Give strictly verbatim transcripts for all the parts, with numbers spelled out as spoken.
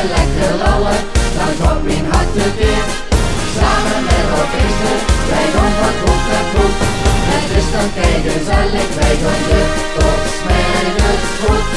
lekker lallen, dan gaat mijn hart tekeer. Samen met wat feesten, wij gaan van kroeg naar kroeg. Het is dan kei gezellig, wij gaan de tot smiddags vroeg.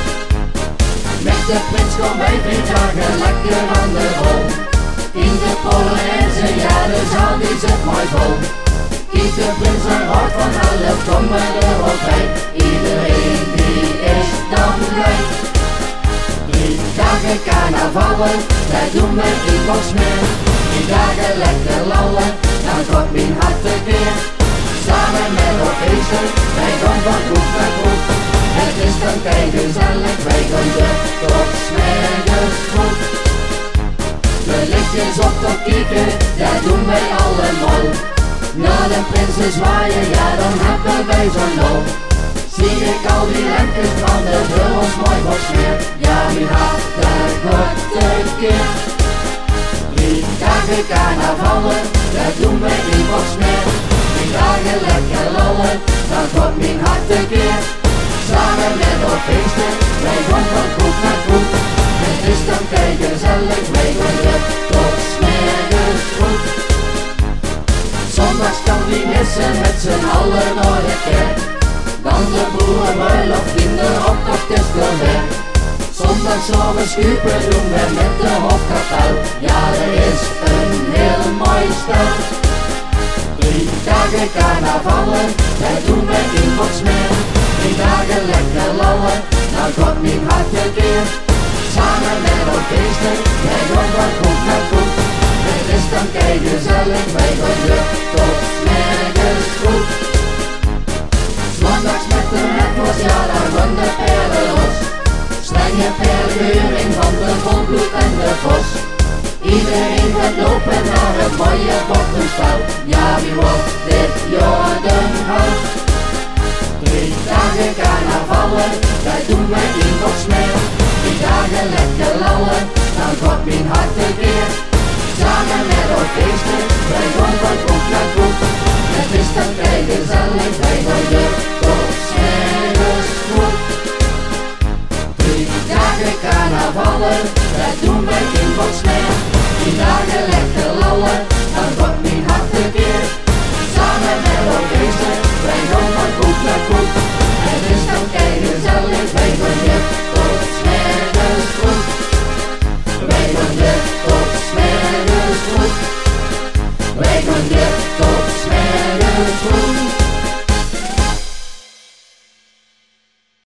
Met de prins kom wij drie dagen lekker aan de rol. In de Polonaise, ja de zaal die zit mooi vol. Kiet de prins en houdt van alle komen er op bij. Iedereen die is dan blij. Drie dagen carnavallen, dat doen we in Boksmeer. Drie dagen lekker lallen, dan gaat mijn hart tekeer. Samen met op feesten, wij gaan van kroeg naar kroeg. Het is dan kei gezellig, wij gaan de tot smiddags vroeg. De lichtjes op tot kieken, dat doen wij allemaal. Naar de prinsen zwaaien, ja dan hebben wij zo'n lol. Zie ik al die lempjes branden, voor ons mooi Boksmeer. Ja, wie had dat goed tekeer. Drie dagen carnavallen, dat doen wij in Boksmeer. Drie dagen lekker lallen, dan gaat mijn hart tekeer. Samen met op feesten, wij gaan van kroeg naar kroeg. Het is dan kei gezellig, wij gaan de tot smiddags vroeg. Zondags kan die missen met z'n allen naar de kerk. Dan de boerenbruiloft in de optocht is voorbij. Zondags zullen we schuipen doen we met de hofkapel. Ja, er is een heel mooi stel. Drie dagen carnavallen, dat doen we in Boksmeer. Drie dagen lekker lallen, dan gaat mijn hart tekeer. Samen met op feesten, wij gaan van kroeg naar kroeg. Het is dan kei gezellig, wij gaan de tot smiddags vroeg. Zondags met de metmos, ja daar gaan de perlen los. Strenge perleuring van de volbloed en de vos. Iedereen gaat lopen naar het mooie bokkenspel. Ja, wie wordt dit jaar de held? Drie dagen carnavallen, dat doen wij in Boksmeer. Drie dagen lekker lallen, dan gaat mijn hart tekeer. Samen met op feesten, wij gaan van kroeg naar kroeg.